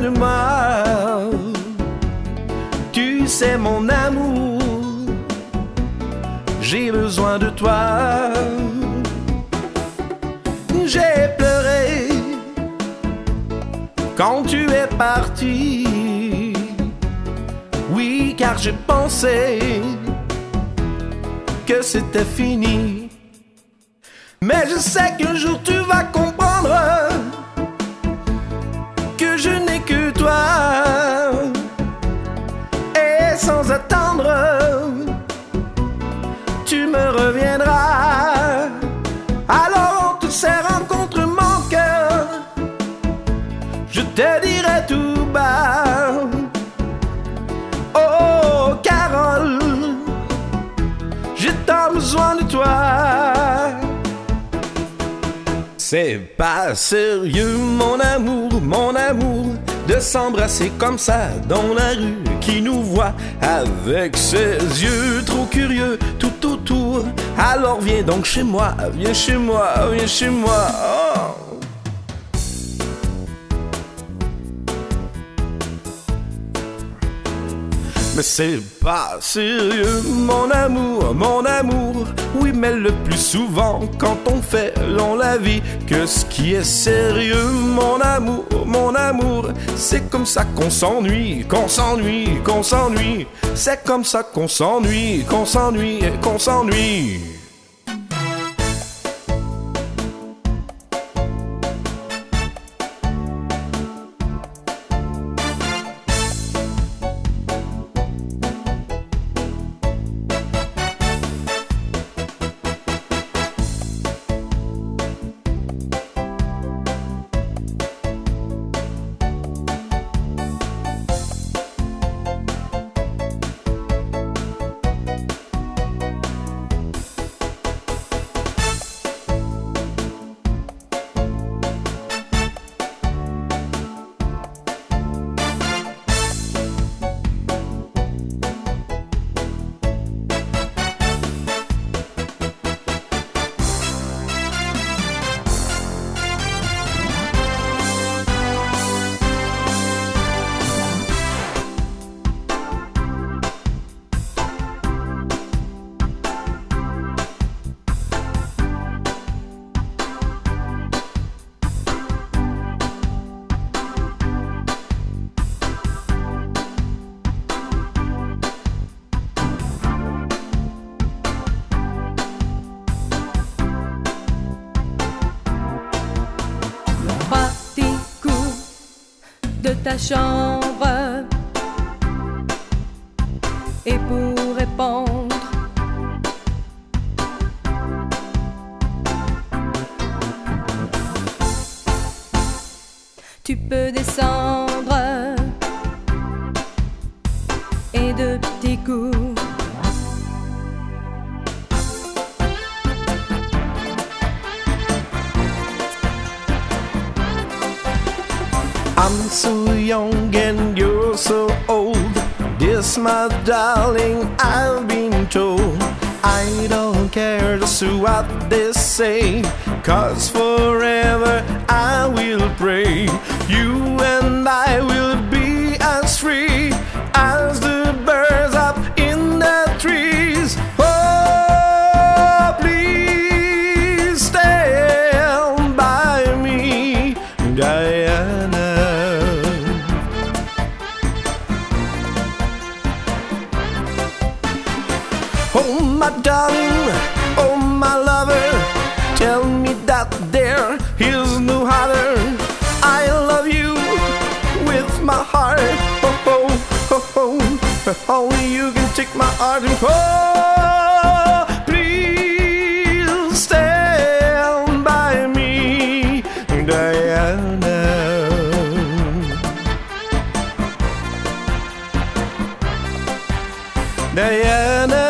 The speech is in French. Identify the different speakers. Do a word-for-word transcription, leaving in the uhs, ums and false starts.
Speaker 1: de moi. Tu sais mon amour, j'ai besoin de toi. J'ai pleuré quand tu es parti. Oui, car j'ai pensé que c'était fini. Mais je sais qu'un jour tu vas comprendre que je n'ai que toi. Et sans attendre, tu me reviendras. Alors en toutes ces rencontres mon cœur, je te dirai tout bas: oh Carole, j'ai tant besoin de toi. C'est pas sérieux mon amour, mon amour, de s'embrasser comme ça dans la rue. Qui nous voit avec ses yeux trop curieux tout autour. Alors viens donc chez moi, viens chez moi, viens chez moi. Oh. Mais c'est pas sérieux mon amour, mon amour. Oui mais le plus souvent quand on fait dans la vie que ce qui est sérieux mon amour, mon amour. C'est comme ça qu'on s'ennuie, qu'on s'ennuie, qu'on s'ennuie. C'est comme ça qu'on s'ennuie, qu'on s'ennuie, qu'on s'ennuie.
Speaker 2: De ta chambre, et pour répondre tu peux descendre, et de petits coups
Speaker 1: I'm so young and you're so old. This, my darling, I've been told. I don't care just what they say, 'cause forever I will pray. You and I will be as free as the birds up in the trees. Oh, please stand by me, Diana. Oh my darling, oh my lover, tell me that there is no other. I love you with my heart. Oh oh oh oh, only you can take my heart and oh, please stand by me, Diana. Diana.